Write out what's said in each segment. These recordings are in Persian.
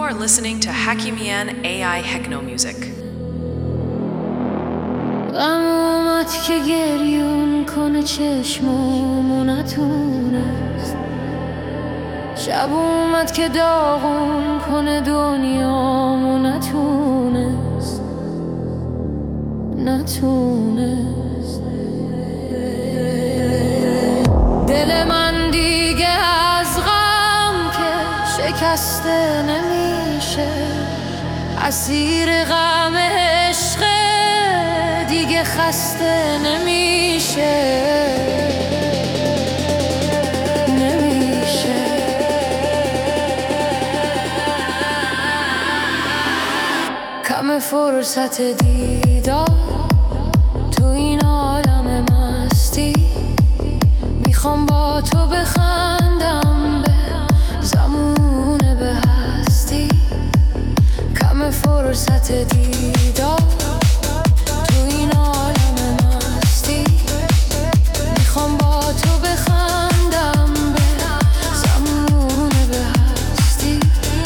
are listening to Hakimian AI Hekno Music. غم اومد که گریون کنه چشمامو نتونست، شب اومد که داغون کنه دنیامو نتونست. دل من دیگه از غم که شکسته نمیشه، اسیر غم عشق دیگه خسته نمیشه. کم فرصت دیدار تو این عالم مستی، میخوام با تو بخندم به زمان به هستی. کم فرصت دیدار تو این عالم مستی، میخوام با تو بخندم به زمان به هستی.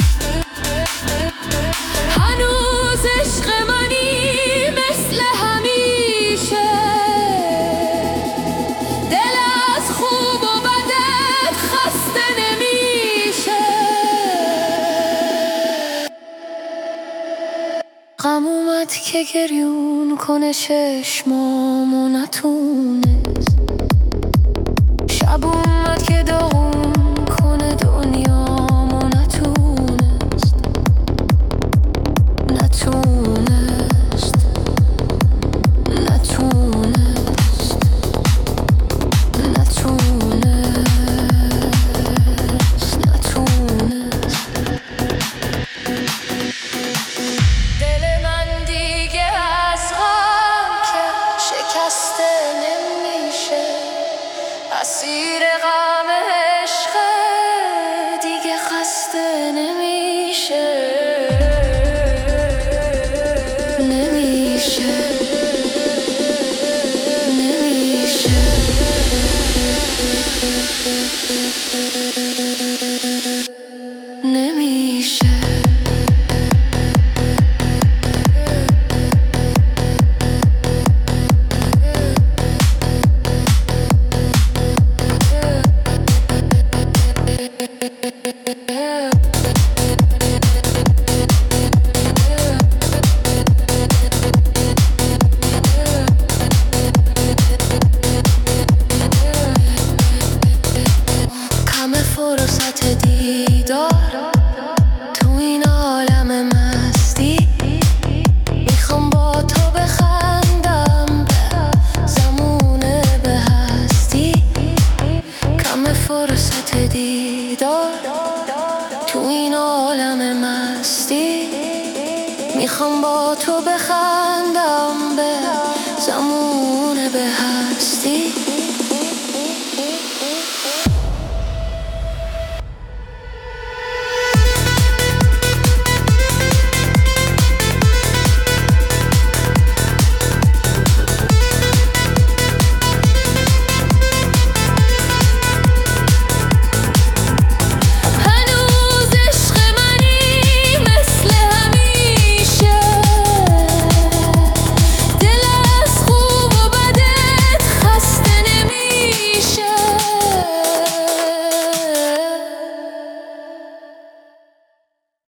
هنوز عشق منی مثل همیشه، دل از خوب و بدت خسته نمیشه. غم اومد که گریون کنه چشمامو نتونست، شب اومد که داغون کنه دنیامو نتونست. دل من دیگه از غم که شکسته نمیشه، اسیر غم عشق دیگه خسته نمیشه. فرصت دیدار تو این عالم مستی، میخوام با تو بخندم به زمان به هستی. کم فرصت دیدار تو این عالم مستی، میخوام با تو بخندم به زمان به هستی.